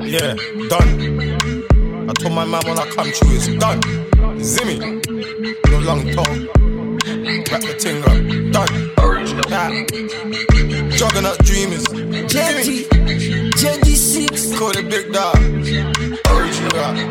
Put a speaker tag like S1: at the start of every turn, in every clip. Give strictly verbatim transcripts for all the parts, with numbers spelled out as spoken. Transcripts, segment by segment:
S1: Yeah, done. I told my man when I come through, it's done. Zimmy, no long tongue. Wrap the thing up, done. Yeah. Juggernaut dreamers.
S2: J G, J G six.
S1: Call the big dog. Original.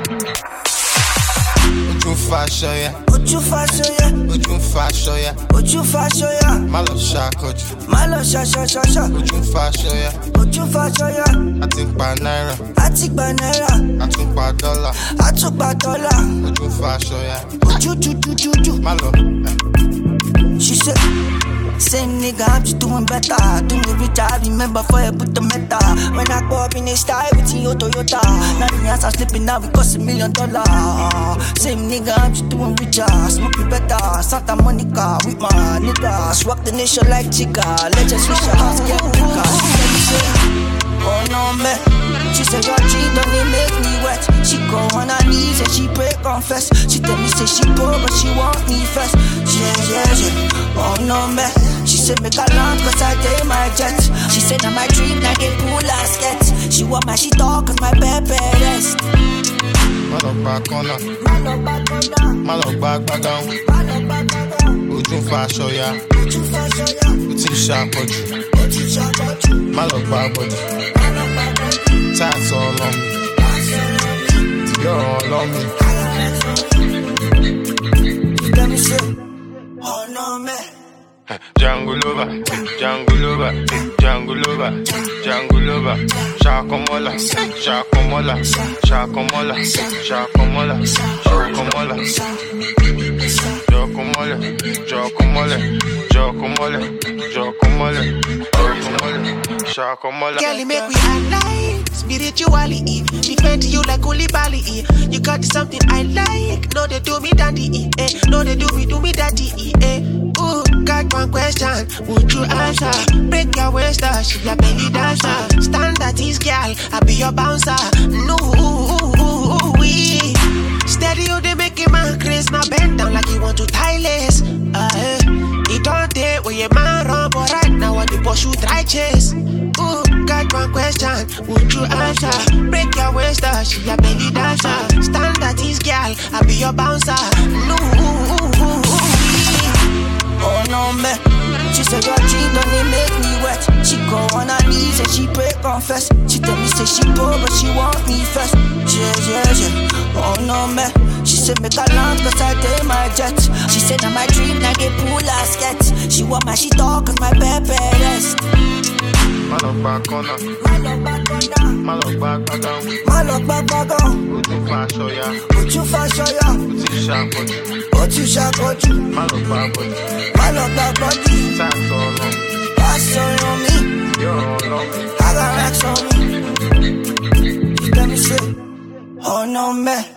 S1: Ujun fashion, yeah.
S2: Ujun fashion, yeah.
S1: Ujun fashion, yeah.
S2: Ujun fashion, yeah.
S1: My love shakoju.
S2: My love sha sha sha sha.
S1: Ujun fashion, yeah.
S2: Ujun fashion, yeah.
S1: I think by naira.
S2: I think by naira.
S1: I think by dollar.
S2: I took by dollar.
S1: Ujun fashion, yeah.
S2: Uju ju ju ju ju.
S1: My love.
S2: She said, same nigga, I'm just doing better. Doing rich, I remember for you put the meta. When I go up in a style with your Toyota. Now the ass I'm slipping now because a million dollar. Same nigga, I'm just doing richer. Smoking better. Santa Monica with my niggas. Rock the nation like Chica. Legends wish your house get bigger. She said, oh no man. She said your cheat don't they make me wet. She go on her knees and she pray confess. She tell me say she poor but she want me first. Yeah, yeah, yeah. Oh no man. She said make a laugh cause I take my jet. She said that my dream like a pool basket. She want my shit talk cause my baby rest.
S1: Malo back on her.
S2: Malo back on her.
S1: Malo back back down.
S2: Malo back back down.
S1: Ujun fashion, yeah.
S2: Ujun fashion, yeah.
S1: Uti shakoju.
S2: Uti shakoju.
S1: Malo back body.
S2: Malo back body.
S1: Tats all on me. You're all on me.
S2: Let me say, oh no man.
S1: Jungle over, jungle over, jungle over, jungle over. Shakomola, shakomola, shakomola, shakomola, shakomola. Jokomole, jokomole, jokomole, jokomole, jokomole, shakomola.
S3: Girl, you make me alive, spiritually. Defend you like Koulibaly. You got something I like. No, they do me daddy, eh? No, they do me, do me daddy, eh? Ooh, got one question, would you answer? Break your waist, she a belly dancer. Stand at this girl, I be your bouncer. No, we steady, you they make a man crazy. Now bend down like you want to tie lace. Uh, eh. It don't take where your man run, but right now what the boss you try chase. Ooh, got one question, would you answer? Break your waist, she a belly dancer. Stand at this girl, I be your bouncer. No,
S2: oh no man. She said your dream don't they make me wet. She go on her knees and she pray confess. She tell me say she poor but she want me first. Yeah, yeah, yeah. Oh no man. She said make a laugh cause I take my jet. She said that my dream like a pool basket. She want my shit talk cause my baby rest.
S1: Malo back on her.
S2: Malo back on her.
S1: Malo back back down.
S2: Malo back back down.
S1: Ujun fashion, yeah.
S2: Ujun fashion, yeah.
S1: Uti shakoju.
S2: Uti shakoju.
S1: Malo back body.
S2: Malo back body.
S1: Tats all on me.
S2: That's all on me.
S1: You're all on me.
S2: I got racks on me. Let me say, oh no man.